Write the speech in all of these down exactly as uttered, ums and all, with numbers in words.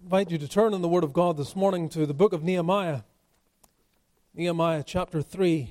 invite you to turn in the Word of God this morning to the book of Nehemiah, Nehemiah chapter three.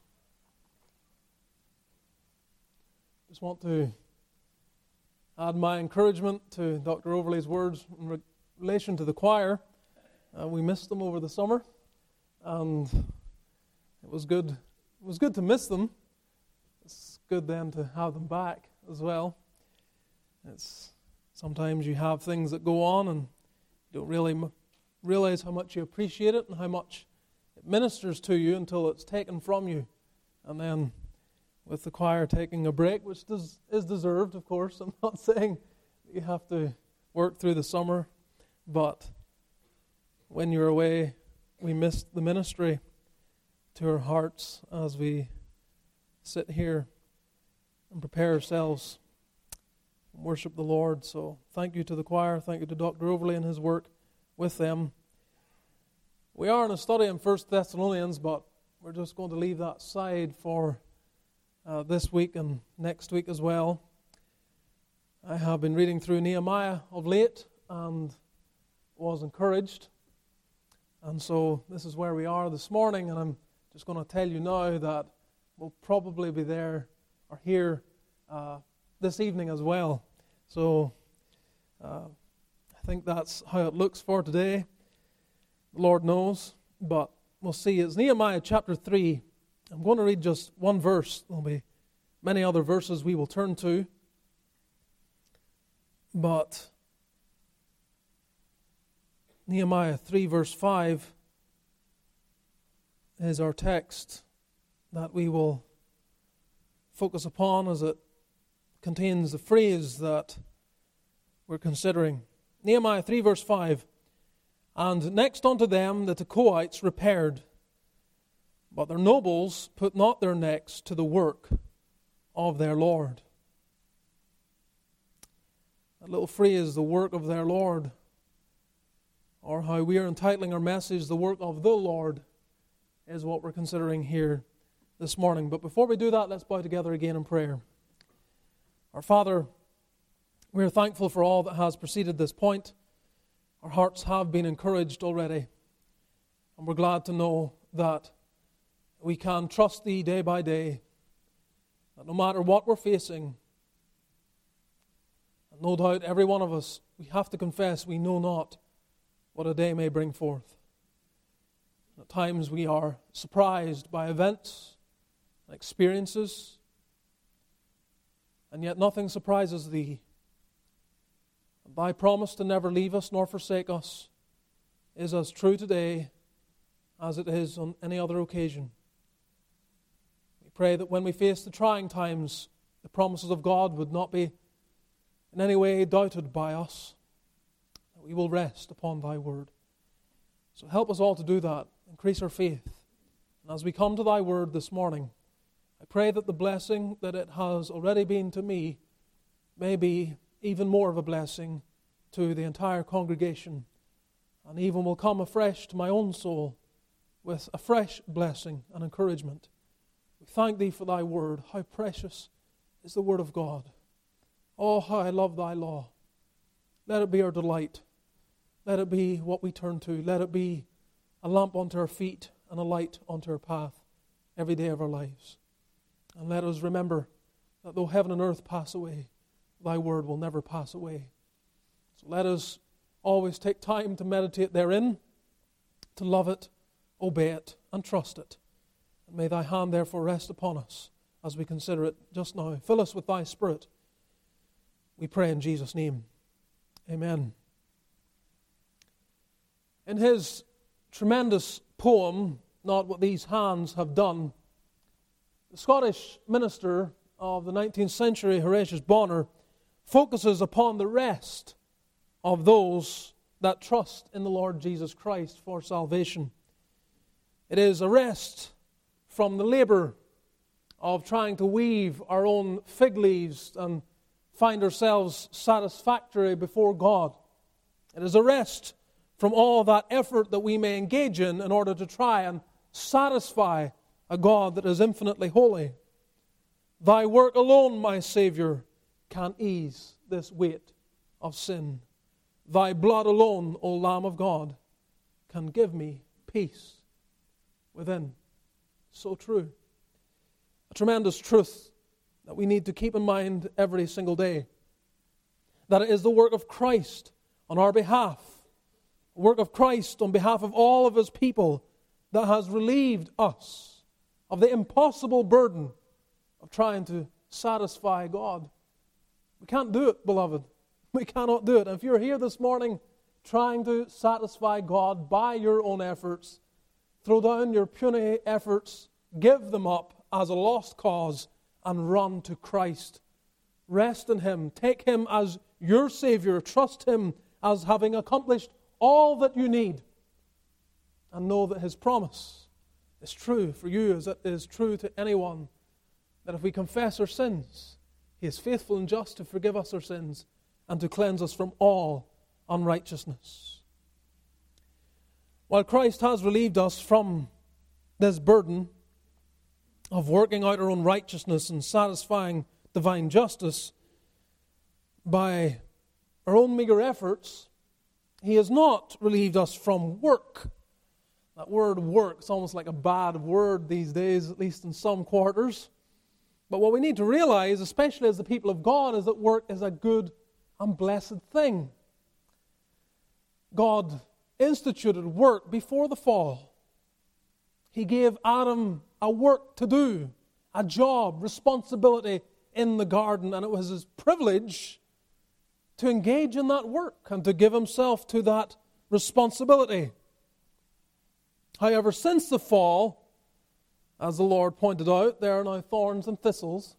Just want to add my encouragement to Doctor Overley's words in re- relation to the choir. Uh, we missed them over the summer, and it was good. It was good to miss them. It's good then to have them back as well. It's sometimes you have things that go on and you don't really m- realize how much you appreciate it and how much it ministers to you until it's taken from you. And then with the choir taking a break, which does, is deserved, of course. I'm not saying that you have to work through the summer, but when you're away, we miss the ministry to our hearts as we sit here and prepare ourselves and worship the Lord. So thank you to the choir, thank you to Doctor Overley and his work with them. We are in a study in First Thessalonians, but we're just going to leave that aside for uh, this week and next week as well. I have been reading through Nehemiah of late and was encouraged. And so this is where we are this morning, and I'm just going to tell you now that we'll probably be there or here uh, this evening as well. So uh, I think that's how it looks for today. The Lord knows, but we'll see. It's Nehemiah chapter three. I'm going to read just one verse. There'll be many other verses we will turn to. But Nehemiah three verse five is our text that we will focus upon as it contains the phrase that we're considering. Nehemiah three verse five, "And next unto them the Tekoites repaired, but their nobles put not their necks to the work of their Lord." That little phrase, the work of their Lord, or how we are entitling our message, the work of the Lord, is what we're considering here this morning. But before we do that, let's bow together again in prayer. Our Father, we are thankful for all that has preceded this point. Our hearts have been encouraged already, and we're glad to know that we can trust Thee day by day, that no matter what we're facing, and no doubt every one of us, we have to confess we know not what a day may bring forth. At times we are surprised by events and experiences, and yet nothing surprises Thee. And Thy promise to never leave us nor forsake us is as true today as it is on any other occasion. We pray that when we face the trying times, the promises of God would not be in any way doubted by us, that we will rest upon Thy word. So help us all to do that. Increase our faith. And as we come to Thy word this morning, I pray that the blessing that it has already been to me may be even more of a blessing to the entire congregation, and even will come afresh to my own soul with a fresh blessing and encouragement. We thank Thee for Thy word. How precious is the word of God. Oh, how I love Thy law. Let it be our delight. Let it be what we turn to. Let it be a lamp unto our feet and a light unto our path every day of our lives. And let us remember that though heaven and earth pass away, Thy word will never pass away. So let us always take time to meditate therein, to love it, obey it, and trust it. And may Thy hand therefore rest upon us as we consider it just now. Fill us with Thy Spirit. We pray in Jesus' name. Amen. In his tremendous poem, Not What These Hands Have Done, the Scottish minister of the nineteenth century, Horatius Bonar, focuses upon the rest of those that trust in the Lord Jesus Christ for salvation. It is a rest from the labor of trying to weave our own fig leaves and find ourselves satisfactory before God. It is a rest from all that effort that we may engage in in order to try and satisfy a God that is infinitely holy. Thy work alone, my Savior, can ease this weight of sin. Thy blood alone, O Lamb of God, can give me peace within. So true. A tremendous truth that we need to keep in mind every single day. That it is the work of Christ on our behalf, the work of Christ on behalf of all of His people, that has relieved us of the impossible burden of trying to satisfy God. We can't do it, beloved. We cannot do it. And if you're here this morning trying to satisfy God by your own efforts, throw down your puny efforts, give them up as a lost cause, and run to Christ. Rest in Him. Take Him as your Savior. Trust Him as having accomplished all that you need. And know that His promise is true for you as it is true to anyone, that if we confess our sins, He is faithful and just to forgive us our sins and to cleanse us from all unrighteousness. While Christ has relieved us from this burden of working out our own righteousness and satisfying divine justice by our own meager efforts, He has not relieved us from work. That word work is almost like a bad word these days, at least in some quarters. But what we need to realize, especially as the people of God, is that work is a good and blessed thing. God instituted work before the fall. He gave Adam a work to do, a job, responsibility in the garden, and it was his privilege to engage in that work and to give himself to that responsibility. However, since the fall, as the Lord pointed out, there are now thorns and thistles.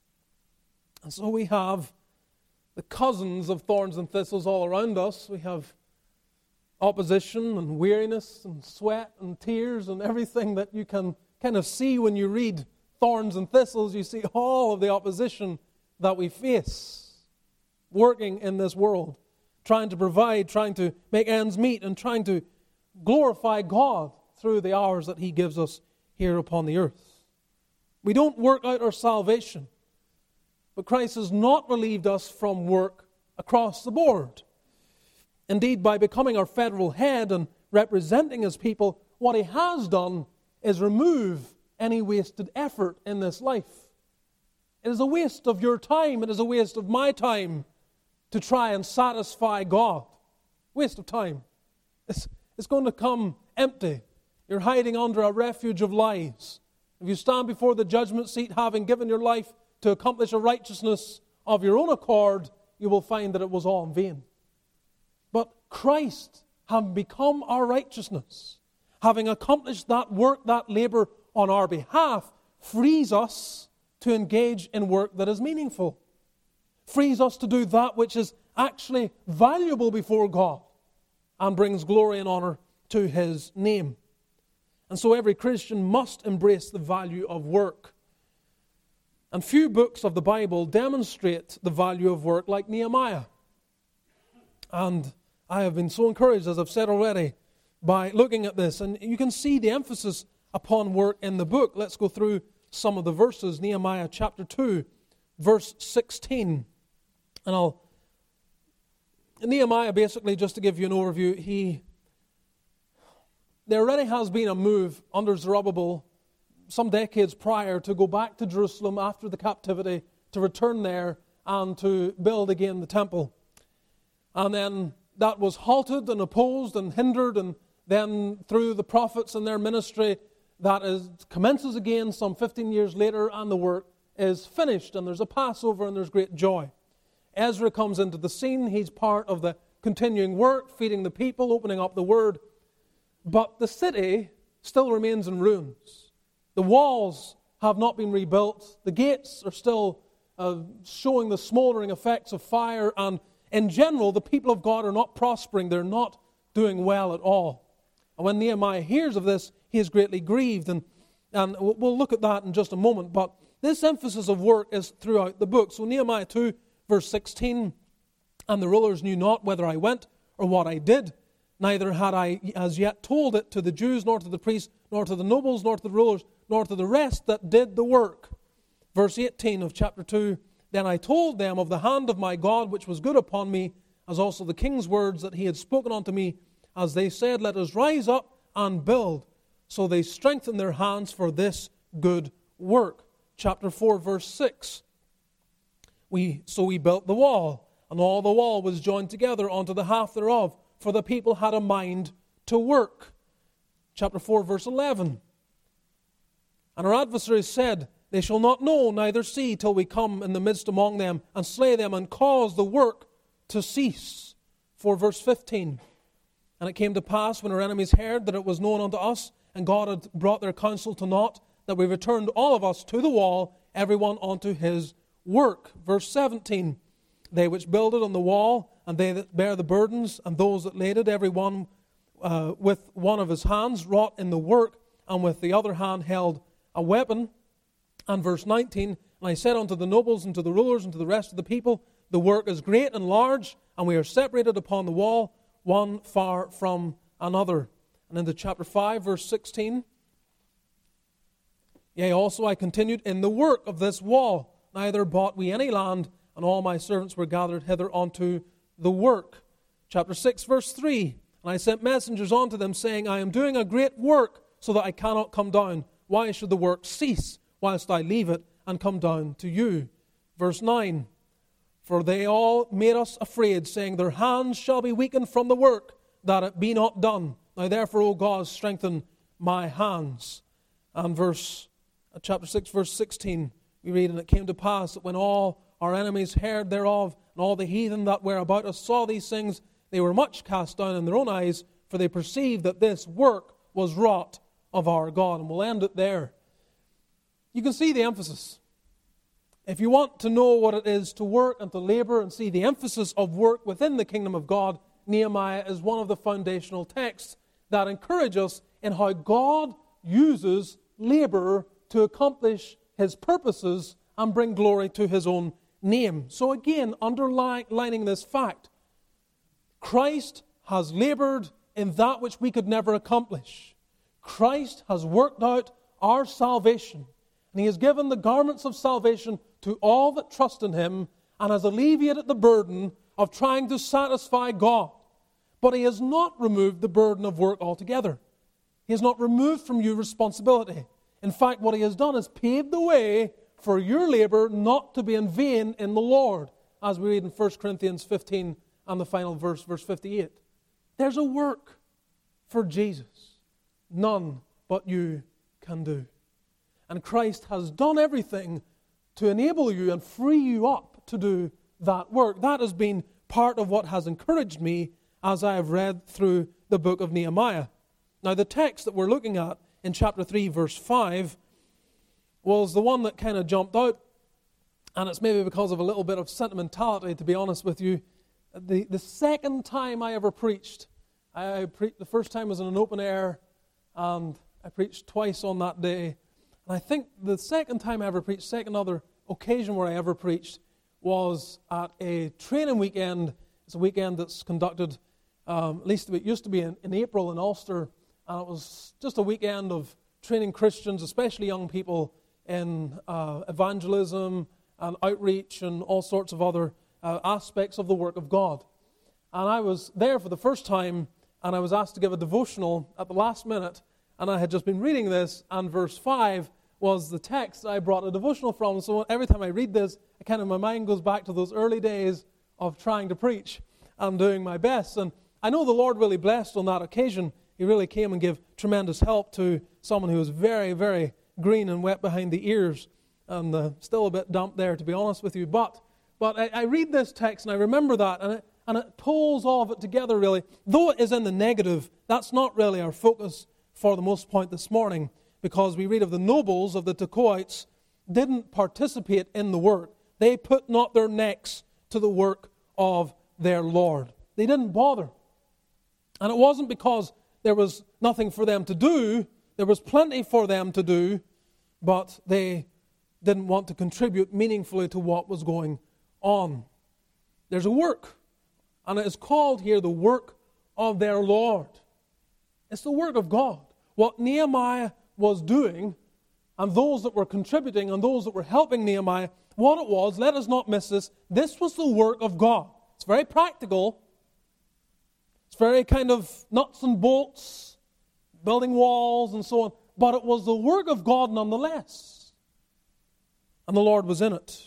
And so we have the cousins of thorns and thistles all around us. We have opposition and weariness and sweat and tears and everything that you can kind of see when you read thorns and thistles. You see all of the opposition that we face working in this world, trying to provide, trying to make ends meet, and trying to glorify God through the hours that He gives us here upon the earth. We don't work out our salvation, but Christ has not relieved us from work across the board. Indeed, by becoming our federal head and representing His people, what He has done is remove any wasted effort in this life. It is a waste of your time, it is a waste of my time to try and satisfy God. Waste of time. It's, it's going to come empty. You're hiding under a refuge of lies. If you stand before the judgment seat having given your life to accomplish a righteousness of your own accord, you will find that it was all in vain. But Christ, having become our righteousness, having accomplished that work, that labor on our behalf, frees us to engage in work that is meaningful. Frees us to do that which is actually valuable before God and brings glory and honor to His name. And so every Christian must embrace the value of work. And few books of the Bible demonstrate the value of work like Nehemiah. And I have been so encouraged, as I've said already, by looking at this. And you can see the emphasis upon work in the book. Let's go through some of the verses. Nehemiah chapter two, verse sixteen. And I'll... Nehemiah, basically, just to give you an overview, he... There already has been a move under Zerubbabel some decades prior to go back to Jerusalem after the captivity, to return there and to build again the temple. And then that was halted and opposed and hindered, and then through the prophets and their ministry, that is commences again some fifteen years later, and the work is finished, and there's a Passover and there's great joy. Ezra comes into the scene. He's part of the continuing work, feeding the people, opening up the Word. But the city still remains in ruins. The walls have not been rebuilt. The gates are still uh, showing the smoldering effects of fire. And in general, the people of God are not prospering. They're not doing well at all. And when Nehemiah hears of this, he is greatly grieved. And, and we'll look at that in just a moment. But this emphasis of work is throughout the book. So Nehemiah two, verse sixteen, and the rulers knew not whether I went or what I did. Neither had I as yet told it to the Jews, nor to the priests, nor to the nobles, nor to the rulers, nor to the rest that did the work. Verse eighteen of chapter two, then I told them of the hand of my God which was good upon me, as also the king's words that he had spoken unto me, as they said, Let us rise up and build. So they strengthened their hands for this good work. Chapter four, verse six. We, so we built the wall, and all the wall was joined together unto the half thereof, for the people had a mind to work. Chapter four, verse eleven. And our adversaries said, They shall not know, neither see, till we come in the midst among them, and slay them, and cause the work to cease. For verse fifteen. And it came to pass, when our enemies heard that it was known unto us, and God had brought their counsel to naught, that we returned all of us to the wall, every one unto his work. Verse seventeen. They which builded on the wall, and they that bear the burdens, and those that laid it, every one uh, with one of his hands wrought in the work, and with the other hand held a weapon. And verse nineteen, And I said unto the nobles, and to the rulers, and to the rest of the people, The work is great and large, and we are separated upon the wall, one far from another. And into chapter five, verse sixteen, Yea, also I continued in the work of this wall, neither bought we any land, and all my servants were gathered hither unto the work. Chapter six, verse three, And I sent messengers unto them, saying, I am doing a great work, so that I cannot come down. Why should the work cease, whilst I leave it, and come down to you? Verse nine, For they all made us afraid, saying, Their hands shall be weakened from the work, that it be not done. Now therefore, O God, strengthen my hands. And verse chapter six, verse sixteen, we read, And it came to pass that when all our enemies heard thereof, and all the heathen that were about us saw these things, they were much cast down in their own eyes, for they perceived that this work was wrought of our God. And we'll end it there. You can see the emphasis. If you want to know what it is to work and to labor and see the emphasis of work within the kingdom of God, Nehemiah is one of the foundational texts that encourage us in how God uses labor to accomplish His purposes and bring glory to His own name. So again, underlining this fact, Christ has labored in that which we could never accomplish. Christ has worked out our salvation, and He has given the garments of salvation to all that trust in Him, and has alleviated the burden of trying to satisfy God. But He has not removed the burden of work altogether. He has not removed from you responsibility. In fact, what He has done is paved the way for your labor not to be in vain in the Lord, as we read in First Corinthians fifteen and the final verse, verse fifty-eight. There's a work for Jesus none but you can do. And Christ has done everything to enable you and free you up to do that work. That has been part of what has encouraged me as I have read through the book of Nehemiah. Now, the text that we're looking at in chapter three, verse five, was the one that kind of jumped out, and it's maybe because of a little bit of sentimentality, to be honest with you. The, the second time I ever preached, I preached, the first time was in an open air, and I preached twice on that day. And I think the second time I ever preached, second other occasion where I ever preached, was at a training weekend. It's a weekend that's conducted, um, at least it used to be in, in April in Ulster, and it was just a weekend of training Christians, especially young people, in uh, evangelism and outreach and all sorts of other uh, aspects of the work of God. And I was there for the first time, and I was asked to give a devotional at the last minute, and I had just been reading this, and verse five was the text I brought a devotional from. So every time I read this, I kind of, my mind goes back to those early days of trying to preach and doing my best. And I know the Lord really blessed on that occasion. He really came and gave tremendous help to someone who was very, very green and wet behind the ears, and uh, still a bit damp there, to be honest with you. But but I, I read this text and I remember that, and it, and it pulls all of it together really. Though it is in the negative, that's not really our focus for the most part this morning, because we read of the nobles of the Tekoites didn't participate in the work. They put not their necks to the work of their Lord. They didn't bother. And it wasn't because there was nothing for them to do. There was plenty for them to do, but they didn't want to contribute meaningfully to what was going on. There's a work, and it is called here the work of their Lord. It's the work of God. What Nehemiah was doing, and those that were contributing and those that were helping Nehemiah, what it was, let us not miss this, this was the work of God. It's very practical. It's very kind of nuts and bolts, building walls and so on. But it was the work of God nonetheless. And the Lord was in it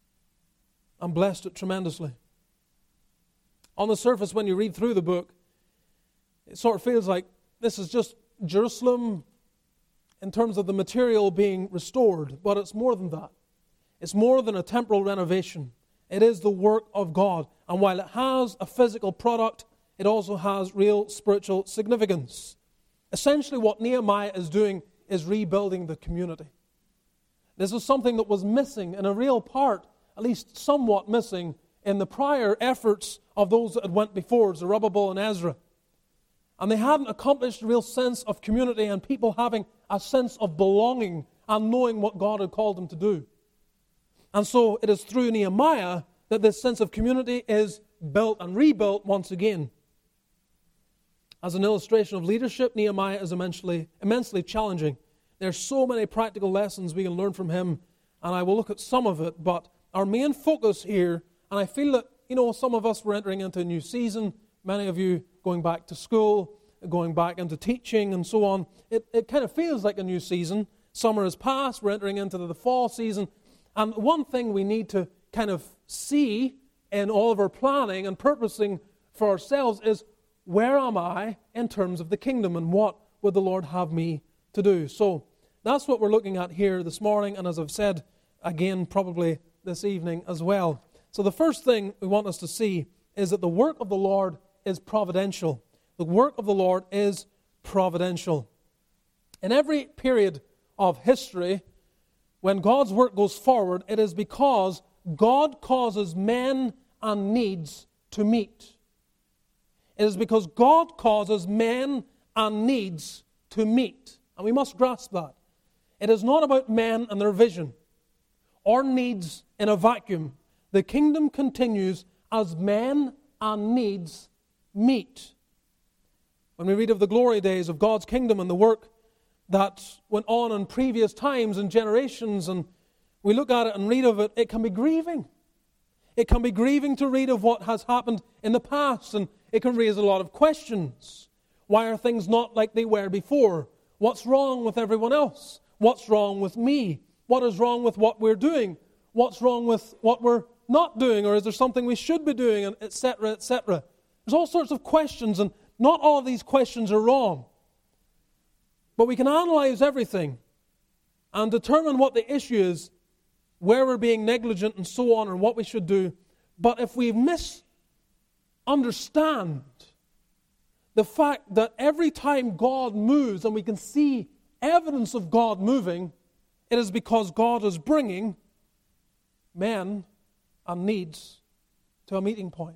and blessed it tremendously. On the surface, when you read through the book, it sort of feels like this is just Jerusalem in terms of the material being restored. But it's more than that. It's more than a temporal renovation. It is the work of God. And while it has a physical product, it also has real spiritual significance. Essentially, what Nehemiah is doing is rebuilding the community. This is something that was missing in a real part, at least somewhat missing, in the prior efforts of those that had went before, Zerubbabel and Ezra. And they hadn't accomplished a real sense of community and people having a sense of belonging and knowing what God had called them to do. And so it is through Nehemiah that this sense of community is built and rebuilt once again. As an illustration of leadership, Nehemiah is immensely, immensely challenging. There are so many practical lessons we can learn from him, and I will look at some of it. But our main focus here, and I feel that, you know, some of us were entering into a new season, many of you going back to school, going back into teaching and so on. It, it kind of feels like a new season. Summer has passed, we're entering into the fall season. And one thing we need to kind of see in all of our planning and purposing for ourselves is, where am I in terms of the kingdom and what would the Lord have me to do? So that's what we're looking at here this morning, and as I've said again probably this evening as well. So the first thing we want us to see is that the work of the Lord is providential. The work of the Lord is providential. In every period of history, when God's work goes forward, it is because God causes men and needs to meet. It is because God causes men and needs to meet. And we must grasp that. It is not about men and their vision or needs in a vacuum. The kingdom continues as men and needs meet. When we read of the glory days of God's kingdom and the work that went on in previous times and generations, and we look at it and read of it, it can be grieving. It can be grieving to read of what has happened in the past, and it can raise a lot of questions. Why are things not like they were before? What's wrong with everyone else? What's wrong with me? What is wrong with what we're doing? What's wrong with what we're not doing? Or is there something we should be doing? And et cetera, et cetera. There's all sorts of questions, and not all of these questions are wrong. But we can analyze everything and determine what the issue is, where we're being negligent and so on, and what we should do. But if we misunderstand the fact that every time God moves, and we can see evidence of God moving, it is because God is bringing men and needs to a meeting point.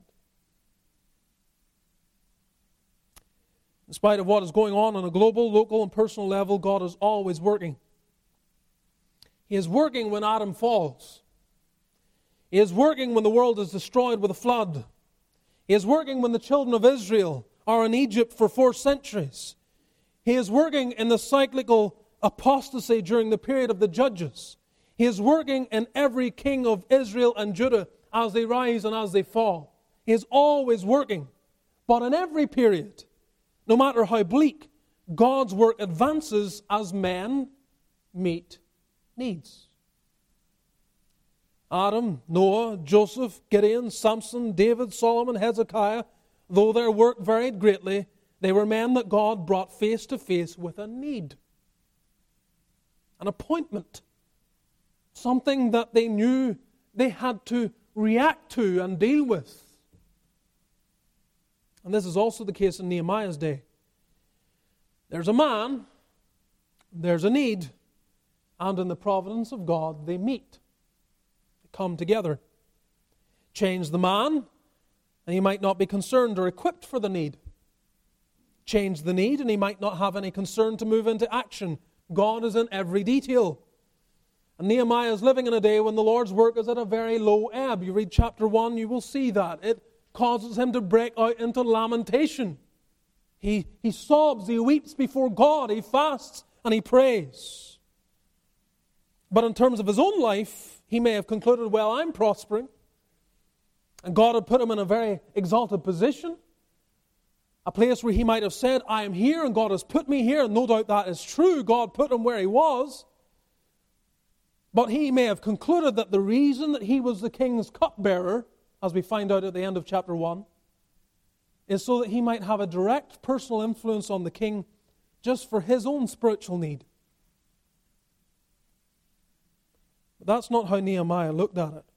In spite of what is going on on a global, local, and personal level, God is always working. He is working when Adam falls. He is working when the world is destroyed with a flood. He is working when the children of Israel are in Egypt for four centuries. He is working in the cyclical apostasy during the period of the Judges. He is working in every king of Israel and Judah as they rise and as they fall. He is always working. But in every period, no matter how bleak, God's work advances as men meet needs. Adam, Noah, Joseph, Gideon, Samson, David, Solomon, Hezekiah, though their work varied greatly, they were men that God brought face to face with a need, an appointment, something that they knew they had to react to and deal with. And this is also the case in Nehemiah's day. There's a man, there's a need, and in the providence of God, they meet. They come together. Change the man, and he might not be concerned or equipped for the need. Change the need, and he might not have any concern to move into action. God is in every detail. And Nehemiah is living in a day when the Lord's work is at a very low ebb. You read chapter one, you will see that. It causes him to break out into lamentation. He, he sobs, he weeps before God, he fasts, and he prays. But in terms of his own life, he may have concluded, well, I'm prospering. And God had put him in a very exalted position, a place where he might have said, I am here and God has put me here, and no doubt that is true. God put him where he was. But he may have concluded that the reason that he was the king's cupbearer, as we find out at the end of chapter one, is so that he might have a direct personal influence on the king just for his own spiritual need. But that's not how Nehemiah looked at it.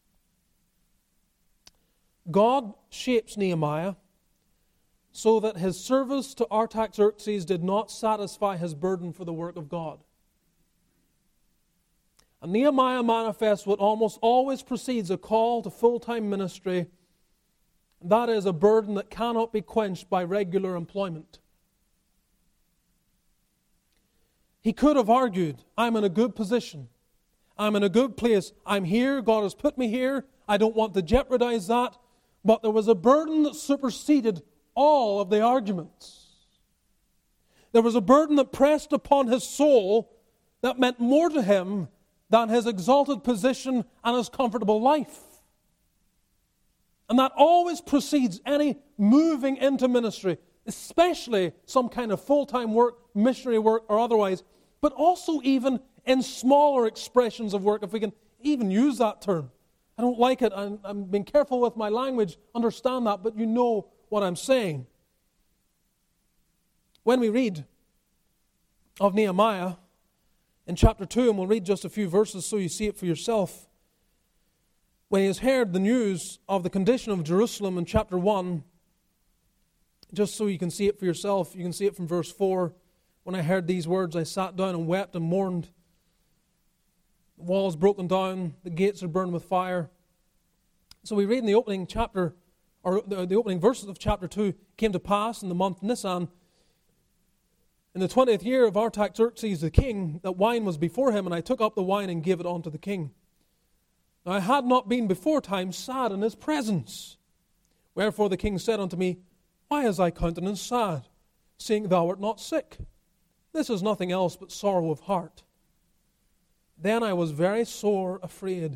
God shapes Nehemiah so that his service to Artaxerxes did not satisfy his burden for the work of God. And Nehemiah manifests what almost always precedes a call to full-time ministry. That is a burden that cannot be quenched by regular employment. He could have argued, I'm in a good position. I'm in a good place. I'm here. God has put me here. I don't want to jeopardize that. But there was a burden that superseded all of the arguments. There was a burden that pressed upon his soul that meant more to him than his exalted position and his comfortable life. And that always precedes any moving into ministry, especially some kind of full-time work, missionary work or otherwise, but also even in smaller expressions of work, if we can even use that term. I don't like it. I'm, I'm being careful with my language, understand that, but you know what I'm saying. When we read of Nehemiah in chapter two, and we'll read just a few verses so you see it for yourself. When he has heard the news of the condition of Jerusalem in chapter one, just so you can see it for yourself, you can see it from verse four. When I heard these words, I sat down and wept and mourned. The walls broken down, the gates are burned with fire. So we read in the opening chapter, or the, the opening verses of chapter two, came to pass in the month Nisan, in the twentieth year of Artaxerxes the king, that wine was before him, and I took up the wine and gave it unto the king. Now I had not been before time sad in his presence. Wherefore the king said unto me, Why is thy countenance sad, seeing thou art not sick? This is nothing else but sorrow of heart. Then I was very sore afraid.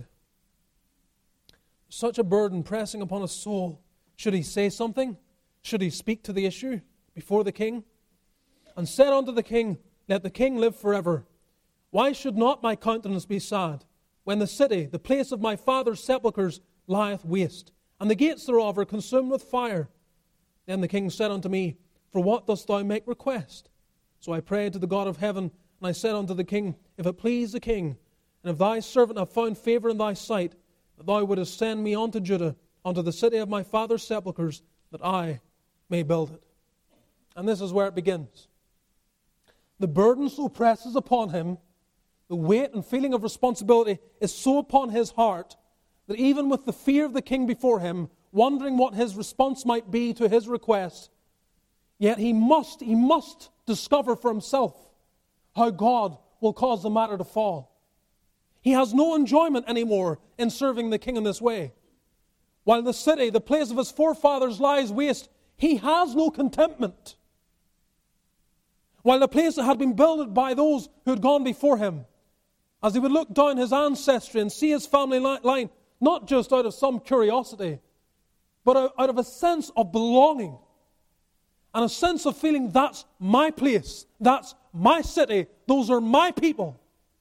Such a burden pressing upon his soul. Should he say something? Should he speak to the issue before the king? And said unto the king, Let the king live forever. Why should not my countenance be sad, when the city, the place of my father's sepulchres, lieth waste, and the gates thereof are consumed with fire? Then the king said unto me, For what dost thou make request? So I prayed to the God of heaven, and I said unto the king, If it please the king, and if thy servant have found favor in thy sight, that thou wouldest send me unto Judah, unto the city of my father's sepulchres, that I may build it. And this is where it begins. The burden so presses upon him, the weight and feeling of responsibility is so upon his heart, that even with the fear of the king before him, wondering what his response might be to his request, yet he must, he must discover for himself how God will cause the matter to fall. He has no enjoyment anymore in serving the king in this way. While the city, the place of his forefathers, lies waste, he has no contentment. While the place that had been builded by those who had gone before him, as he would look down his ancestry and see his family line, not just out of some curiosity, but out of a sense of belonging and a sense of feeling that's my place, that's my city, those are my people.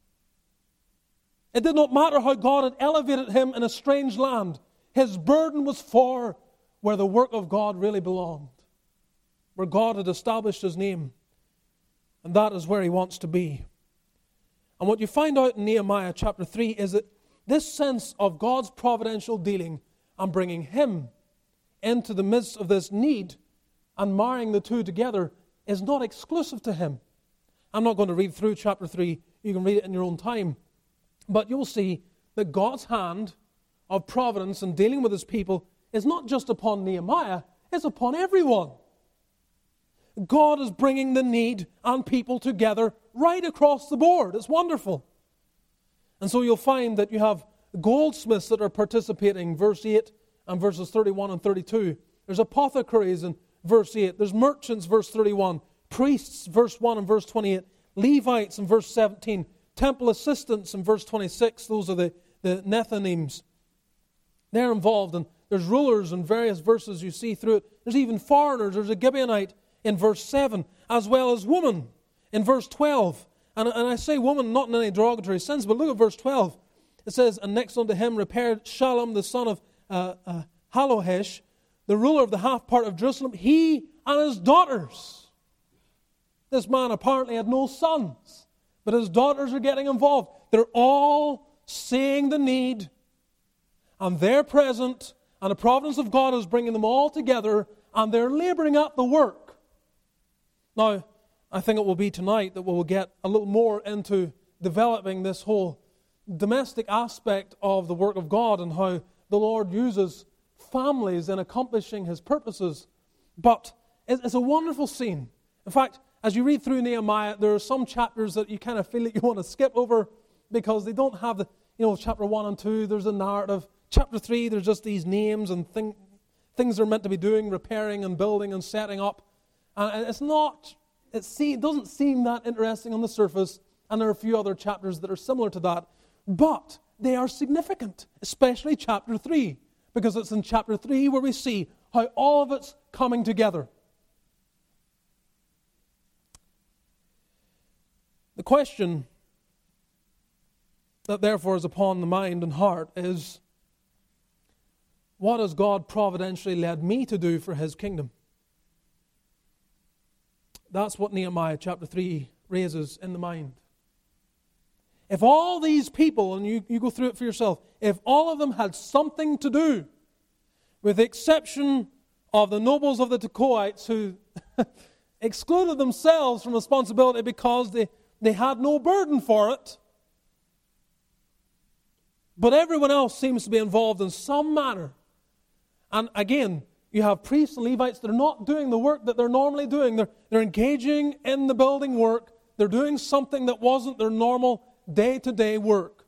It did not matter how God had elevated him in a strange land. His burden was for where the work of God really belonged, where God had established his name. And that is where he wants to be. And what you find out in Nehemiah chapter three is that this sense of God's providential dealing and bringing him into the midst of this need and marrying the two together is not exclusive to him. I'm not going to read through chapter three. You can read it in your own time. But you'll see that God's hand of providence in dealing with his people is not just upon Nehemiah, it's upon everyone. God is bringing the need and people together right across the board. It's wonderful. And so you'll find that you have goldsmiths that are participating, verse eight and verses thirty-one and thirty-two. There's apothecaries in verse eight. There's merchants, verse thirty-one. Priests, verse one and verse twenty-eight. Levites in verse seventeen. Temple assistants in verse twenty-six. Those are the, the Nethinims. They're involved, and There's rulers in various verses you see through it. There's even foreigners. There's a Gibeonite in verse seven, as well as woman in verse twelve. And, and I say woman not in any derogatory sense, but look at verse twelve. It says, and next unto him repaired Shallum, the son of uh, uh, Halohesh, the ruler of the half part of Jerusalem, he and his daughters. This man apparently had no sons, but his daughters are getting involved. They're all seeing the need, and they're present, and the providence of God is bringing them all together, and they're laboring at the work. Now, I think it will be tonight that we will get a little more into developing this whole domestic aspect of the work of God and how the Lord uses families in accomplishing His purposes. But it's a wonderful scene. In fact, as you read through Nehemiah, there are some chapters that you kind of feel like you want to skip over because they don't have the, you know, chapter one and two, there's a narrative. Chapter three, there's just these names and thing, things they're meant to be doing, repairing and building and setting up. And it's not, it, see, it doesn't seem that interesting on the surface, and there are a few other chapters that are similar to that. But they are significant, especially chapter three, because it's in chapter three where we see how all of it's coming together. The question that therefore is upon the mind and heart is, what has God providentially led me to do for His kingdom? That's what Nehemiah chapter three raises in the mind. If all these people, and you, you go through it for yourself, if all of them had something to do, with the exception of the nobles of the Tekoites who excluded themselves from responsibility because they, they had no burden for it, but everyone else seems to be involved in some manner. And again, you have priests and Levites that are not doing the work that they're normally doing. They're, they're engaging in the building work. They're doing something that wasn't their normal day-to-day work.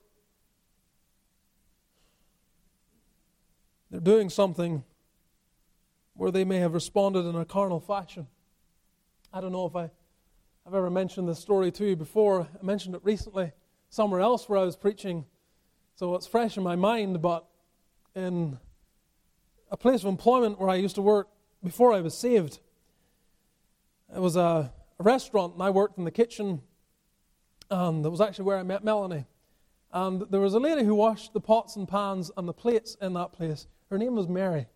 They're doing something where they may have responded in a carnal fashion. I don't know if I, I've ever mentioned this story to you before. I mentioned it recently somewhere else where I was preaching, so it's fresh in my mind, but in a place of employment where I used to work before I was saved, it was a, a restaurant, and I worked in the kitchen. And that was actually where I met Melanie. And there was a lady who washed the pots and pans and the plates in that place. Her name was Mary.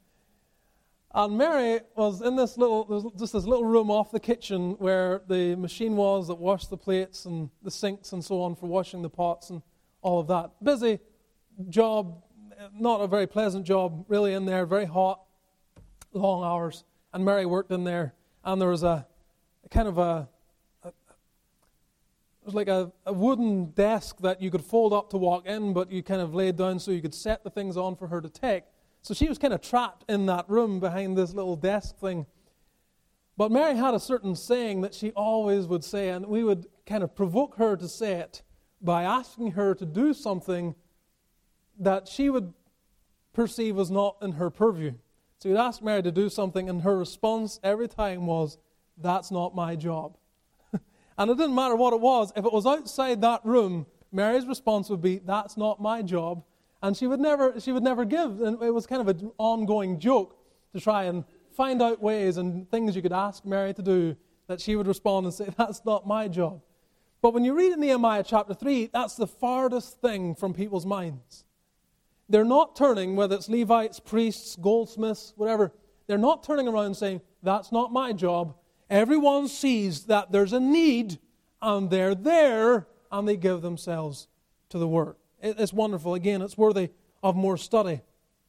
And Mary was in this little, there was just this little room off the kitchen where the machine was that washed the plates and the sinks and so on for washing the pots and all of that. Busy job, not a very pleasant job really in there, very hot, long hours. And Mary worked in there. And there was a, a kind of a, It was like a, a wooden desk that you could fold up to walk in, but you kind of laid down so you could set the things on for her to take. So she was kind of trapped in that room behind this little desk thing. But Mary had a certain saying that she always would say, and we would kind of provoke her to say it by asking her to do something that she would perceive was not in her purview. So you'd ask Mary to do something, and her response every time was, "That's not my job." And it didn't matter what it was. If it was outside that room, Mary's response would be, "That's not my job." And she would never she would never give. And it was kind of an ongoing joke to try and find out ways and things you could ask Mary to do that she would respond and say, "That's not my job." But when you read in Nehemiah chapter three, that's the farthest thing from people's minds. They're not turning, whether it's Levites, priests, goldsmiths, whatever, they're not turning around saying, "That's not my job." Everyone sees that there's a need, and they're there, and they give themselves to the work. It's wonderful. Again, it's worthy of more study.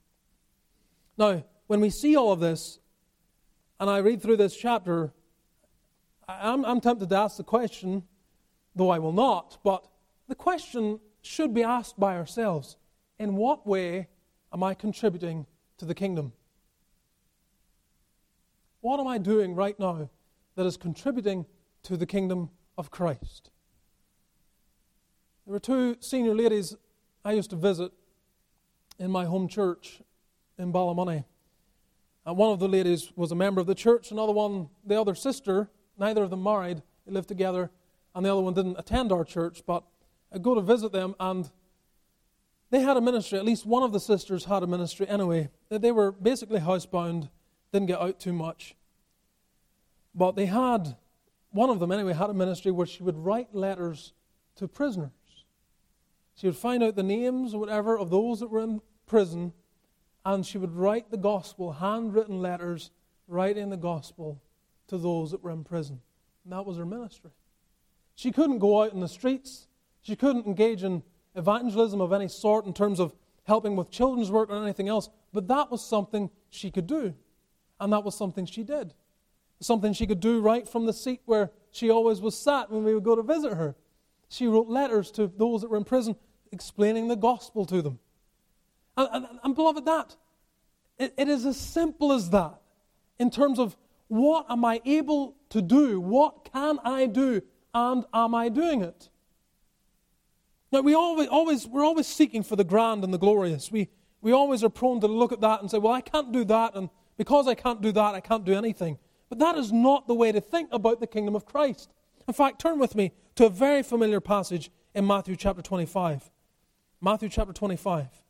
Now, when we see all of this, and I read through this chapter, I'm, I'm tempted to ask the question, though I will not, but the question should be asked by ourselves. In what way am I contributing to the kingdom? What am I doing right now that is contributing to the kingdom of Christ? There were two senior ladies I used to visit in my home church in Ballymoney. And one of the ladies was a member of the church, another one, the other sister, neither of them married, they lived together, and the other one didn't attend our church, but I'd go to visit them, and they had a ministry. At least one of the sisters had a ministry anyway. They were basically housebound, didn't get out too much. But they had, one of them anyway, had a ministry where she would write letters to prisoners. She would find out the names or whatever of those that were in prison, and she would write the gospel, handwritten letters, writing the gospel to those that were in prison. And that was her ministry. She couldn't go out in the streets. She couldn't engage in evangelism of any sort in terms of helping with children's work or anything else. But that was something she could do. And that was something she did. Something she could do right from the seat where she always was sat when we would go to visit her. She wrote letters to those that were in prison, explaining the gospel to them. And, and, and beloved, that, it, it is as simple as that in terms of what am I able to do? What can I do? And am I doing it? Now, we always, always, we're always seeking for the grand and the glorious. We, we always are prone to look at that and say, well, I can't do that, and because I can't do that, I can't do anything. But that is not the way to think about the kingdom of Christ. In fact, turn with me to a very familiar passage in Matthew chapter twenty-five. Matthew chapter twenty-five. I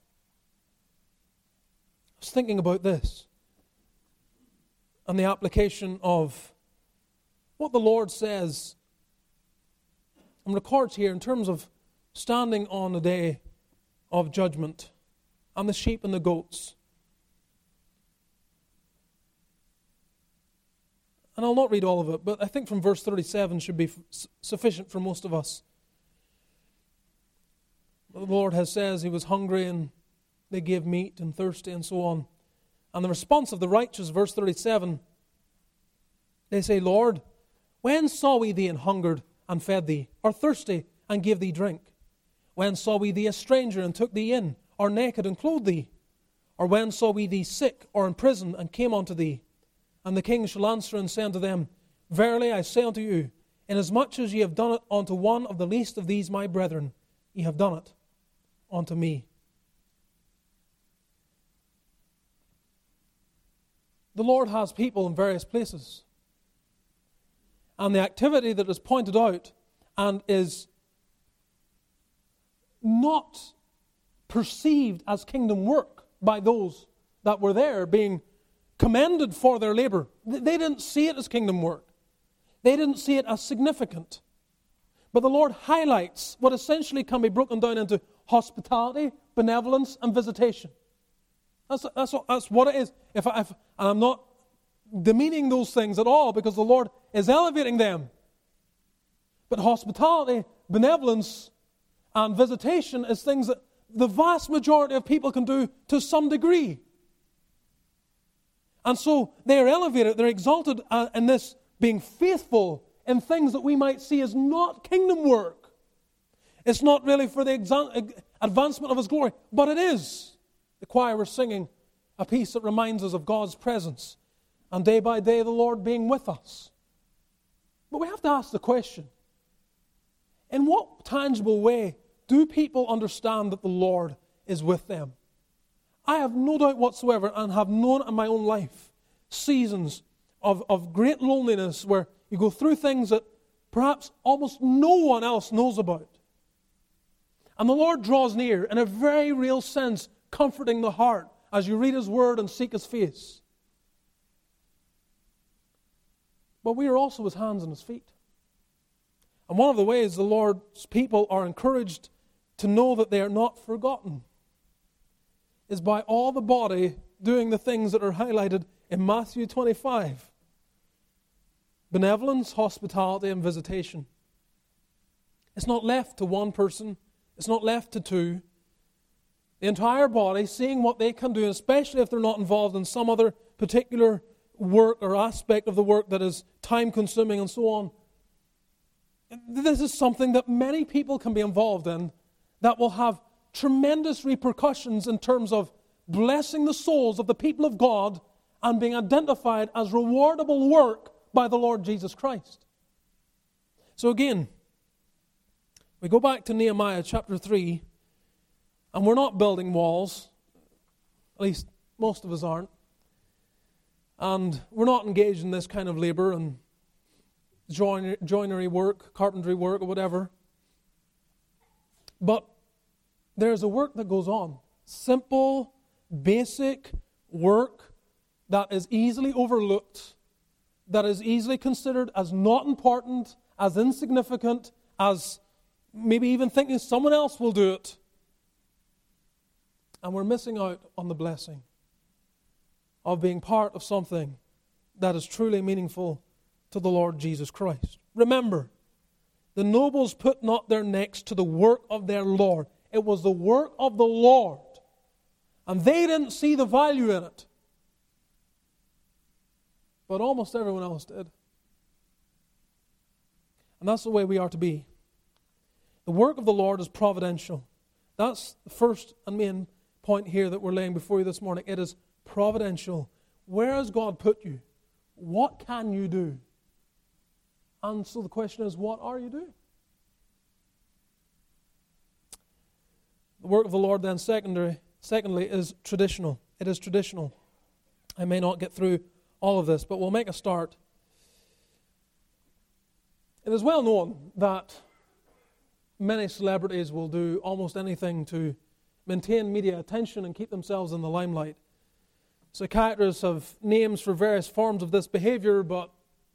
was thinking about this and the application of what the Lord says and records here in terms of standing on the day of judgment and the sheep and the goats. And I'll not read all of it, but I think from verse thirty-seven should be f- sufficient for most of us. The Lord has says he was hungry and they gave meat, and thirsty and so on. And the response of the righteous, verse thirty-seven, they say, Lord, when saw we thee an hungered and fed thee, or thirsty and gave thee drink? When saw we thee a stranger and took thee in, or naked and clothed thee? Or when saw we thee sick or in prison and came unto thee? And the king shall answer and say unto them, Verily I say unto you, inasmuch as ye have done it unto one of the least of these my brethren, ye have done it unto me. The Lord has people in various places. And the activity that is pointed out and is not perceived as kingdom work by those that were there being commended for their labor. They didn't see it as kingdom work. They didn't see it as significant. But the Lord highlights what essentially can be broken down into hospitality, benevolence, and visitation. That's, that's, that's what it is. If, I, if and I'm not demeaning those things at all, because the Lord is elevating them. But hospitality, benevolence, and visitation is things that the vast majority of people can do to some degree. And so they are elevated, they're exalted uh, in this being faithful in things that we might see as not kingdom work. It's not really for the exa- advancement of His glory, but it is. The choir was singing a piece that reminds us of God's presence, and day by day the Lord being with us. But we have to ask the question, in what tangible way do people understand that the Lord is with them? I have no doubt whatsoever, and have known in my own life, seasons of, of great loneliness where you go through things that perhaps almost no one else knows about. And the Lord draws near in a very real sense, comforting the heart as you read His Word and seek His face. But we are also His hands and His feet. And one of the ways the Lord's people are encouraged to know that they are not forgotten is by all the body doing the things that are highlighted in Matthew twenty-five. Benevolence, hospitality, and visitation. It's not left to one person. It's not left to two. The entire body seeing what they can do, especially if they're not involved in some other particular work or aspect of the work that is time-consuming and so on. This is something that many people can be involved in that will have tremendous repercussions in terms of blessing the souls of the people of God and being identified as rewardable work by the Lord Jesus Christ. So again, we go back to Nehemiah chapter three, and we're not building walls, at least most of us aren't, and we're not engaged in this kind of labor and joinery work, carpentry work, or whatever. But There's a work that goes on. Simple, basic work that is easily overlooked, that is easily considered as not important, as insignificant, as maybe even thinking someone else will do it. And we're missing out on the blessing of being part of something that is truly meaningful to the Lord Jesus Christ. Remember, the nobles put not their necks to the work of their Lord. It was the work of the Lord. And they didn't see the value in it. But almost everyone else did. And that's the way we are to be. The work of the Lord is providential. That's the first and main point here that we're laying before you this morning. It is providential. Where has God put you? What can you do? And so the question is, what are you doing? The work of the Lord then, secondary, secondly, is traditional. It is traditional. I may not get through all of this, but we'll make a start. It is well known that many celebrities will do almost anything to maintain media attention and keep themselves in the limelight. Psychiatrists have names for various forms of this behavior, but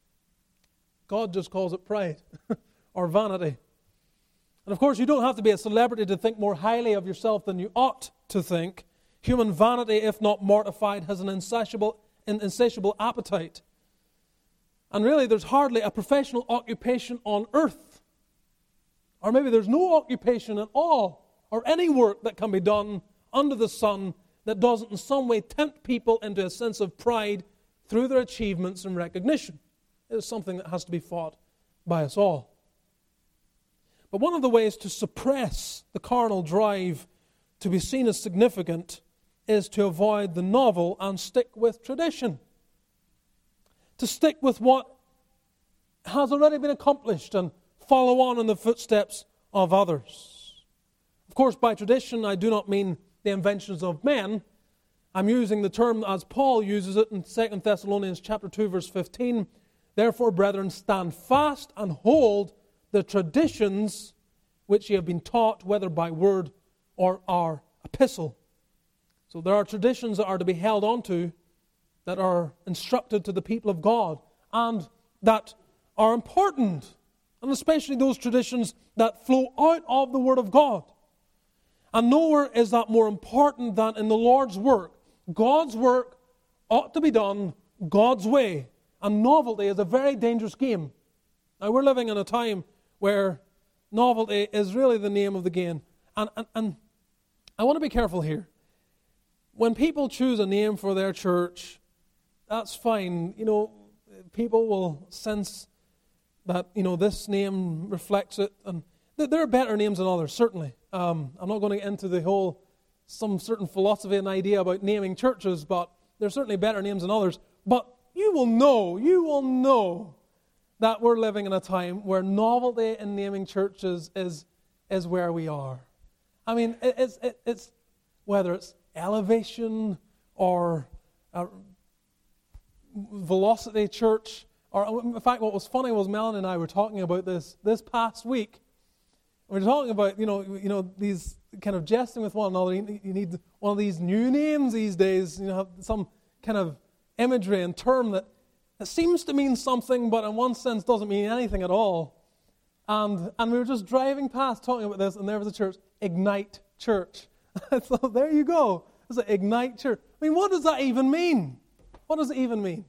God just calls it pride or vanity. And of course, you don't have to be a celebrity to think more highly of yourself than you ought to think. Human vanity, if not mortified, has an insatiable, insatiable appetite. And really, there's hardly a professional occupation on earth, or maybe there's no occupation at all, or any work that can be done under the sun that doesn't in some way tempt people into a sense of pride through their achievements and recognition. It is something that has to be fought by us all. But one of the ways to suppress the carnal drive to be seen as significant is to avoid the novel and stick with tradition. To stick with what has already been accomplished and follow on in the footsteps of others. Of course, by tradition, I do not mean the inventions of men. I'm using the term as Paul uses it in Second Thessalonians chapter two, verse fifteen. Therefore, brethren, stand fast and hold the traditions which ye have been taught, whether by word or our epistle. So there are traditions that are to be held onto, that are instructed to the people of God, and that are important, and especially those traditions that flow out of the Word of God. And nowhere is that more important than in the Lord's work. God's work ought to be done God's way, and novelty is a very dangerous game. Now, we're living in a time where novelty is really the name of the game. And, and, and I want to be careful here. When people choose a name for their church, that's fine. You know, people will sense that, you know, this name reflects it. And there are better names than others, certainly. Um, I'm not going to get into the whole, some certain philosophy and idea about naming churches, but there are certainly better names than others. But you will know, you will know that we're living in a time where novelty in naming churches is is where we are. I mean, it, it's it, it's whether it's Elevation or uh, Velocity Church, or in fact, what was funny was Melanie and I were talking about this this past week. We were talking about you know you know these kind of jesting with one another. You, you need one of these new names these days. You know, have some kind of imagery and term that it seems to mean something, but in one sense doesn't mean anything at all. And and we were just driving past talking about this, and there was a church, Ignite Church. So there you go. It's an Ignite Church. I mean, what does that even mean? What does it even mean?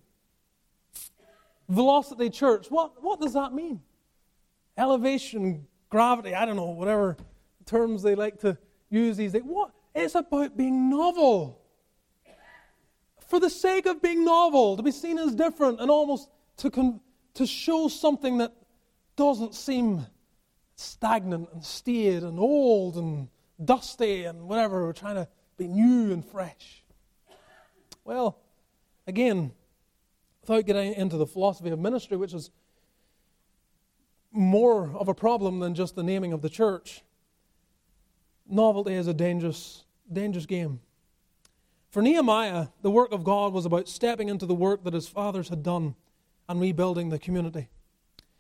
Velocity Church. What what does that mean? Elevation, gravity, I don't know, whatever terms they like to use these days. What? It's about being novel. For the sake of being novel, to be seen as different, and almost to con- to show something that doesn't seem stagnant and staid and old and dusty and whatever. We're trying to be new and fresh. Well, again, without getting into the philosophy of ministry, which is more of a problem than just the naming of the church, novelty is a dangerous, dangerous game. For Nehemiah, the work of God was about stepping into the work that his fathers had done and rebuilding the community.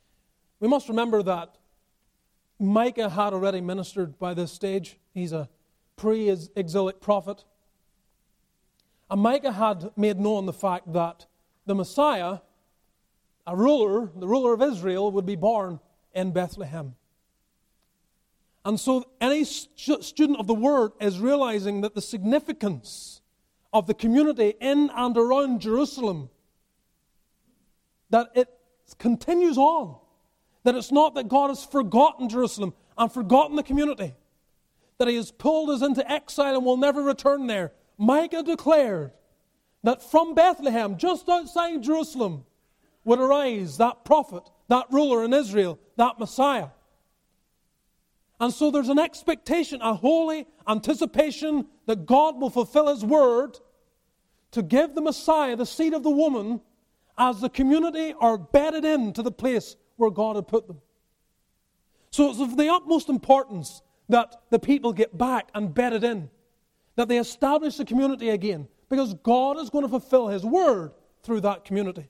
We must remember that Micah had already ministered by this stage. He's a pre-exilic prophet. And Micah had made known the fact that the Messiah, a ruler, the ruler of Israel, would be born in Bethlehem. And so any stu- student of the Word is realizing that the significance of the community in and around Jerusalem, that it continues on. That it's not that God has forgotten Jerusalem and forgotten the community. That He has pulled us into exile and will never return there. Micah declared that from Bethlehem, just outside Jerusalem, would arise that prophet, that ruler in Israel, that Messiah. And so there's an expectation, a holy anticipation that God will fulfill His word to give the Messiah the seed of the woman as the community are bedded into the place where God had put them. So it's of the utmost importance that the people get back and bedded in, that they establish the community again, because God is going to fulfill His word through that community.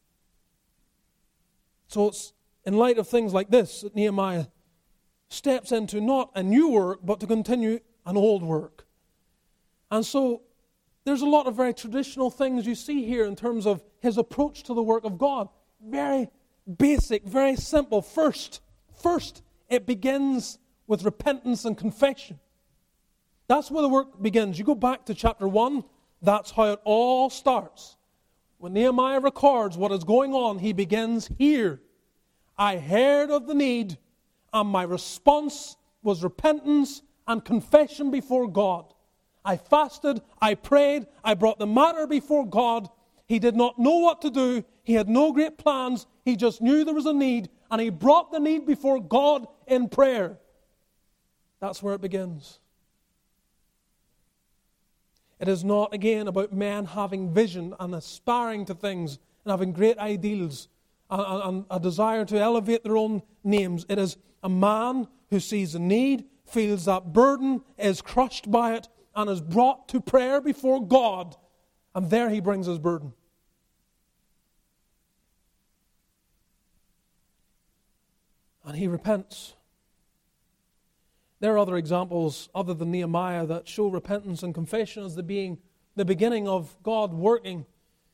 So it's in light of things like this that Nehemiah steps into not a new work, but to continue an old work. And so there's a lot of very traditional things you see here in terms of his approach to the work of God. Very basic, very simple. First, first, it begins with repentance and confession. That's where the work begins. You go back to chapter one, that's how it all starts. When Nehemiah records what is going on, he begins here. I heard of the need, and my response was repentance and confession before God. I fasted, I prayed, I brought the matter before God. He did not know what to do. He had no great plans. He just knew there was a need, and he brought the need before God in prayer. That's where it begins. It is not, again, about men having vision and aspiring to things and having great ideals and, and a desire to elevate their own names. It is a man who sees a need, feels that burden, is crushed by it, and is brought to prayer before God, and there he brings his burden. And he repents. There are other examples other than Nehemiah that show repentance and confession as the being the beginning of God working.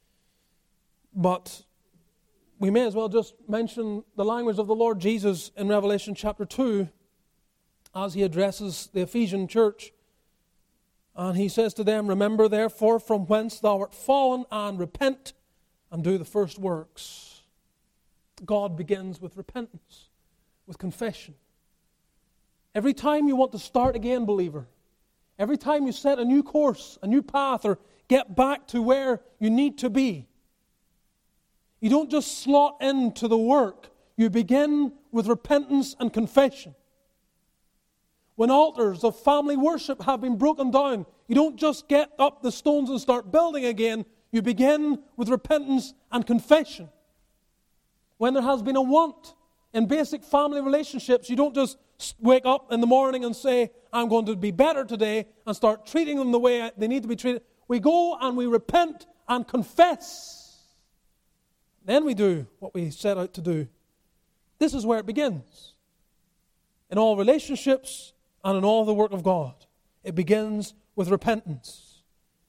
But we may as well just mention the language of the Lord Jesus in Revelation chapter two as he addresses the Ephesian church. And he says to them, remember therefore from whence thou art fallen, and repent and do the first works. God begins with repentance, with confession. Every time you want to start again, believer, every time you set a new course, a new path, or get back to where you need to be, you don't just slot into the work. You begin with repentance and confession. When altars of family worship have been broken down, you don't just get up the stones and start building again. You begin with repentance and confession. When there has been a want in basic family relationships, you don't just wake up in the morning and say, I'm going to be better today, and start treating them the way they need to be treated. We go and we repent and confess. Then we do what we set out to do. This is where it begins. In all relationships and in all the work of God, it begins with repentance.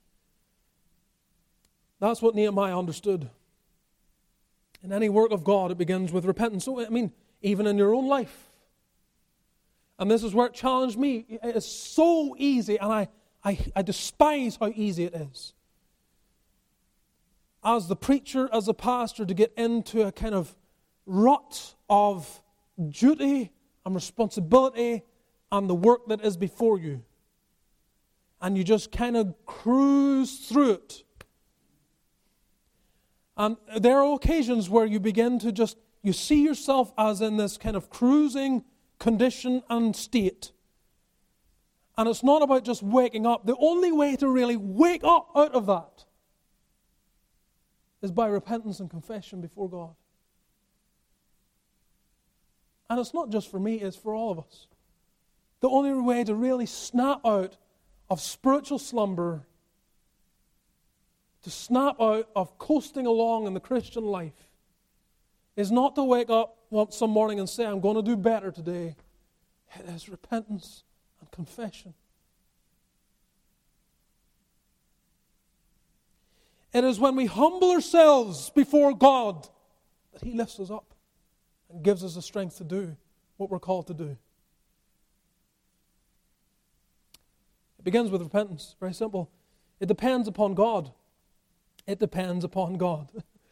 That's what Nehemiah understood. In any work of God, it begins with repentance. So, I mean, even in your own life. And this is where it challenged me. It is so easy, and I, I, I despise how easy it is. As the preacher, as a pastor, to get into a kind of rut of duty and responsibility and the work that is before you. And you just kind of cruise through it. And there are occasions where you begin to just, you see yourself as in this kind of cruising condition and state. And it's not about just waking up. The only way to really wake up out of that is by repentance and confession before God. And it's not just for me, it's for all of us. The only way to really snap out of spiritual slumber, to snap out of coasting along in the Christian life, is not to wake up some morning and say, I'm going to do better today. It is repentance and confession. It is when we humble ourselves before God that He lifts us up and gives us the strength to do what we're called to do. It begins with repentance. Very simple. It depends upon God. It depends upon God.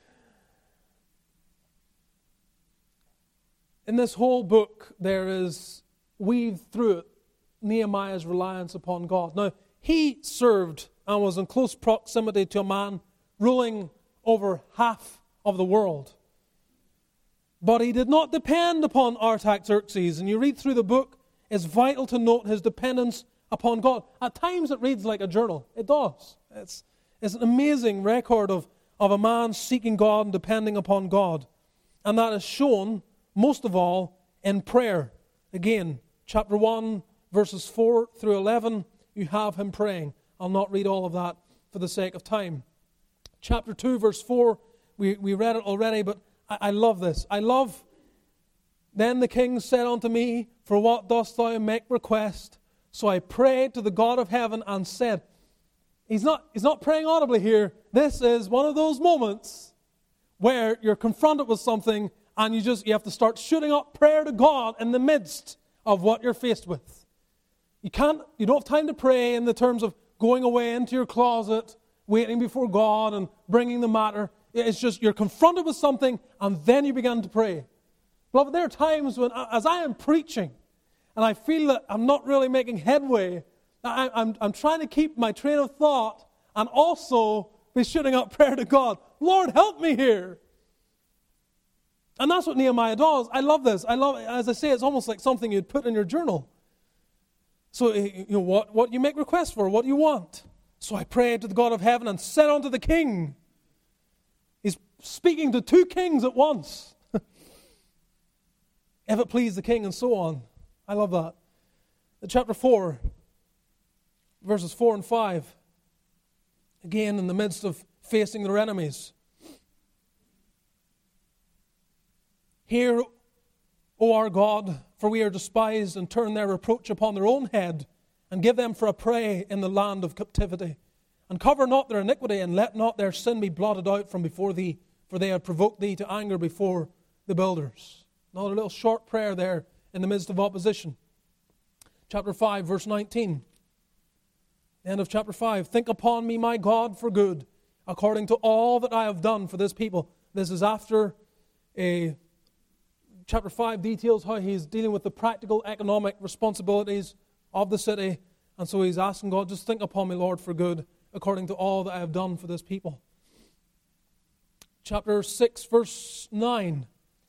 In this whole book, there is weaved through it Nehemiah's reliance upon God. Now, he served and was in close proximity to a man ruling over half of the world. But he did not depend upon Artaxerxes. And you read through the book, it's vital to note his dependence upon God. At times it reads like a journal. It does. It's, it's an amazing record of, of a man seeking God and depending upon God. And that is shown, most of all, in prayer. Again, chapter one, verses four through eleven, you have him praying. I'll not read all of that for the sake of time. Chapter two, verse four, we, we read it already, but I, I love this. I love, then the king said unto me, for what dost thou make request? So I prayed to the God of heaven and said, he's not, he's not praying audibly here. This is one of those moments where you're confronted with something and you just, you have to start shooting up prayer to God in the midst of what you're faced with. You can't, you don't have time to pray in the terms of going away into your closet, waiting before God and bringing the matter. It's just you're confronted with something and then you begin to pray. Beloved, there are times when, as I am preaching, and I feel that I'm not really making headway, I, I'm, I'm trying to keep my train of thought and also be shooting up prayer to God. Lord, help me here. And that's what Nehemiah does. I love this. I love, as I say, it's almost like something you'd put in your journal. So, you know, what, what you make requests for, what you want. So I prayed to the God of heaven and said unto the king. He's speaking to two kings at once. If it please the king, and so on. I love that. In chapter four, verses four and five. Again, in the midst of facing their enemies. Hear, O our God, for we are despised, and turn their reproach upon their own head, and give them for a prey in the land of captivity. And cover not their iniquity, and let not their sin be blotted out from before thee, for they have provoked thee to anger before the builders. Another little short prayer there in the midst of opposition. Chapter five, verse nineteen. End of chapter five. Think upon me, my God, for good, according to all that I have done for this people. This is after a... Chapter five details how he's dealing with the practical economic responsibilities of the city. And so he's asking God, just think upon me, Lord, for good, according to all that I have done for this people. Chapter six, verse nine.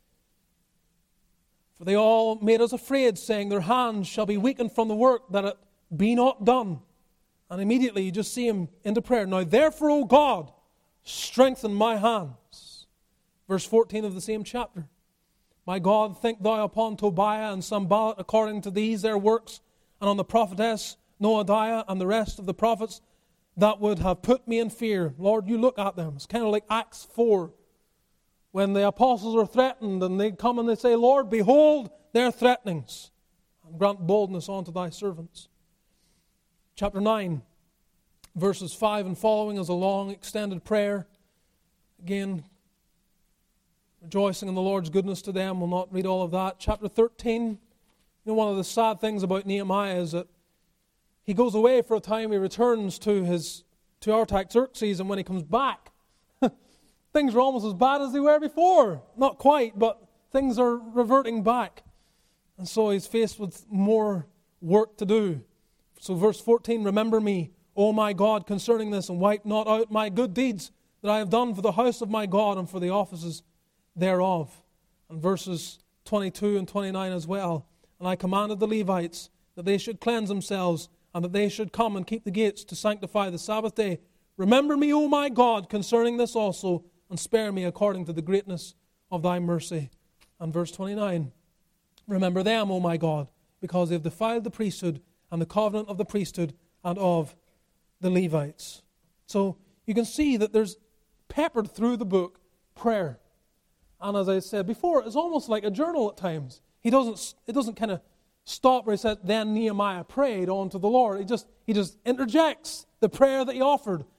For they all made us afraid, saying, their hands shall be weakened from the work, that it be not done. And immediately you just see him into prayer. Now therefore, O God, strengthen my hands. Verse fourteen of the same chapter. My God, think thou upon Tobiah and Sanballat according to these their works, and on the prophetess Noadiah and the rest of the prophets that would have put me in fear. Lord, you look at them. It's kind of like Acts four, when the apostles are threatened and they come and they say, Lord, behold their threatenings, and grant boldness unto thy servants. Chapter nine, verses five and following is a long extended prayer. Again, rejoicing in the Lord's goodness to them. We'll not read all of that. Chapter thirteen, you know, one of the sad things about Nehemiah is that he goes away for a time, he returns to his to Artaxerxes, and when he comes back, things are almost as bad as they were before. Not quite, but things are reverting back. And so he's faced with more work to do. So verse fourteen, remember me, O my God, concerning this, and wipe not out my good deeds that I have done for the house of my God and for the offices thereof. And verses twenty-two and twenty-nine as well. And I commanded the Levites that they should cleanse themselves, and that they should come and keep the gates to sanctify the Sabbath day. Remember me, O my God, concerning this also, and spare me according to the greatness of thy mercy. And verse twenty-nine. Remember them, O my God, because they have defiled the priesthood and the covenant of the priesthood and of the Levites. So you can see that there's peppered through the book prayer. And as I said before, it's almost like a journal at times. He doesn't, it doesn't kind of stop where he said, then Nehemiah prayed unto the Lord. He just, he just interjects the prayer that he offered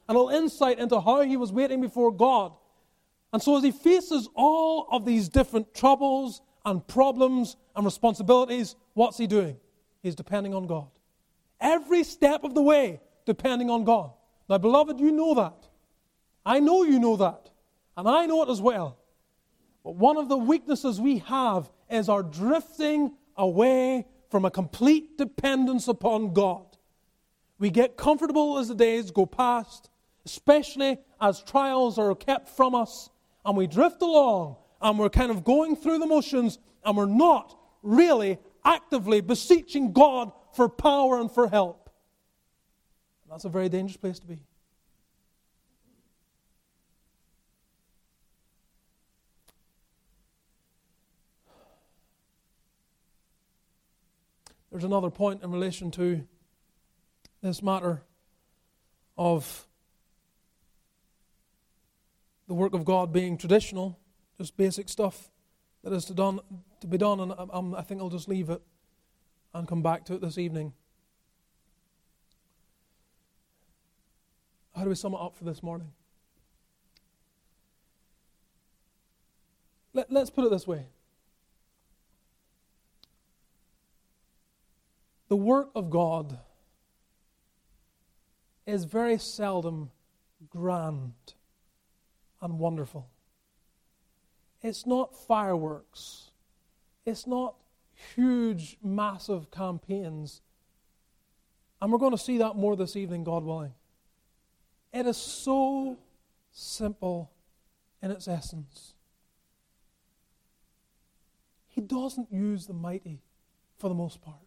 and a little insight into how he was waiting before God. And so as he faces all of these different troubles and problems and responsibilities, what's he doing? He's depending on God. Every step of the way, depending on God. Now, beloved, you know that. I know you know that. And I know it as well. But one of the weaknesses we have is our drifting away from a complete dependence upon God. We get comfortable as the days go past, especially as trials are kept from us, and we drift along, and we're kind of going through the motions, and we're not really actively beseeching God for power and for help. And that's a very dangerous place to be. There's another point in relation to this matter of the work of God being traditional, just basic stuff that is to, done, to be done, and um, I think I'll just leave it and come back to it this evening. How do we sum it up for this morning? Let, let's put it this way. The work of God is very seldom grand and wonderful. It's not fireworks. It's not huge, massive campaigns. And we're going to see that more this evening, God willing. It is so simple in its essence. He doesn't use the mighty for the most part.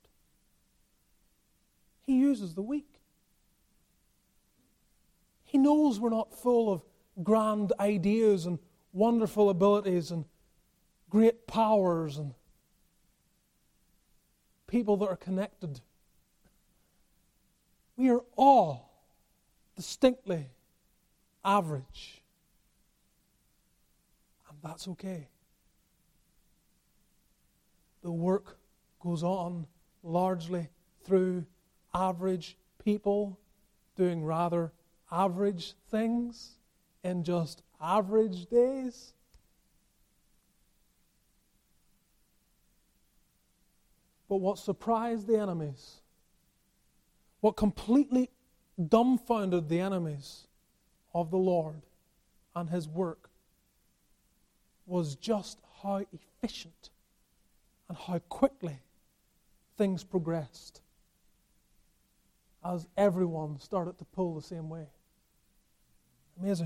He uses the weak. He knows we're not full of grand ideas and wonderful abilities and great powers and people that are connected. We are all distinctly average. And that's okay. The work goes on largely through average people doing rather average things in just average days. But what surprised the enemies, what completely dumbfounded the enemies of the Lord and His work, was just how efficient and how quickly things progressed as everyone started to pull the same way. Amazing.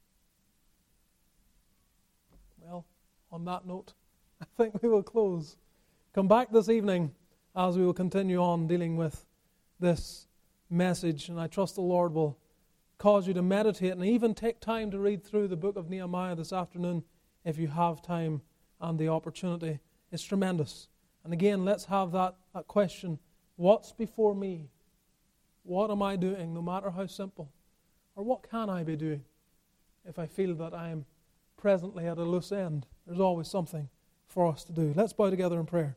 Well, on that note, I think we will close. Come back this evening as we will continue on dealing with this message, and I trust the Lord will cause you to meditate and even take time to read through the book of Nehemiah this afternoon if you have time and the opportunity. It's tremendous. And again, let's have that, that question, what's before me? What am I doing, no matter how simple? Or what can I be doing if I feel that I am presently at a loose end? There's always something for us to do. Let's bow together in prayer.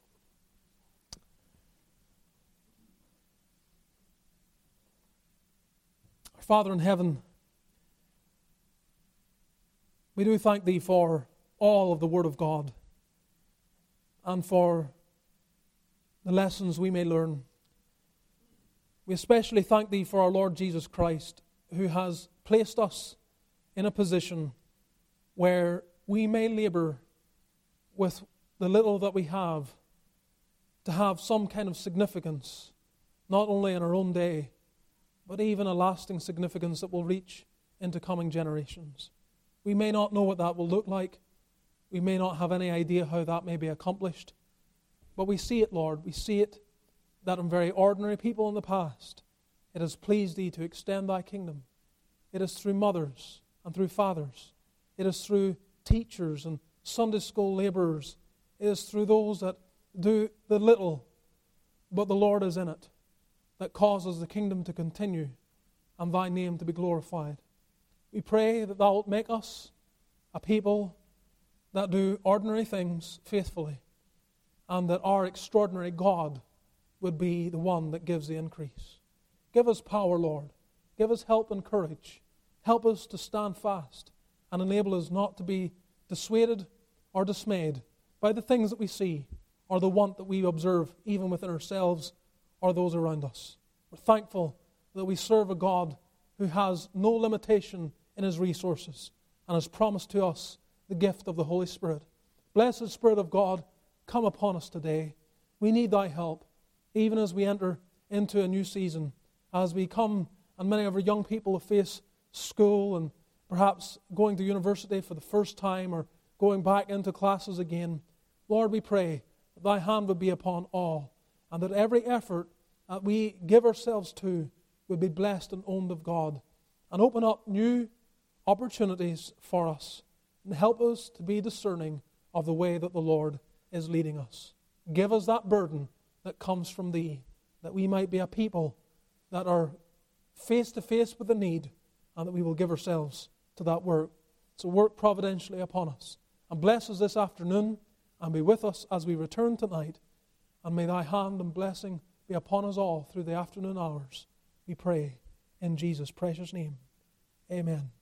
Our Father in heaven, we do thank Thee for all of the Word of God and for the lessons we may learn. We especially thank Thee for our Lord Jesus Christ, who has placed us in a position where we may labor with the little that we have to have some kind of significance, not only in our own day, but even a lasting significance that will reach into coming generations. We may not know what that will look like. We may not have any idea how that may be accomplished. But we see it, Lord. We see it that in very ordinary people in the past, it has pleased Thee to extend Thy kingdom. It is through mothers and through fathers. It is through teachers and Sunday school laborers. It is through those that do the little, but the Lord is in it, that causes the kingdom to continue and Thy name to be glorified. We pray that Thou wilt make us a people that do ordinary things faithfully, and that our extraordinary God would be the one that gives the increase. Give us power, Lord. give us help and courage. Help us to stand fast and enable us not to be dissuaded or dismayed by the things that we see or the want that we observe even within ourselves or those around us. We're thankful that we serve a God who has no limitation in His resources and has promised to us the gift of the Holy Spirit. Blessed Spirit of God, come upon us today. We need Thy help, even as we enter into a new season, as we come and many of our young people face school and perhaps going to university for the first time or going back into classes again. Lord, we pray that Thy hand would be upon all and that every effort that we give ourselves to would be blessed and owned of God and open up new opportunities for us and help us to be discerning of the way that the Lord is leading us. Give us that burden that comes from Thee, that we might be a people that are face to face with the need and that we will give ourselves to that work. So work providentially upon us and bless us this afternoon and be with us as we return tonight. And may Thy hand and blessing be upon us all through the afternoon hours. We pray in Jesus' precious name. Amen.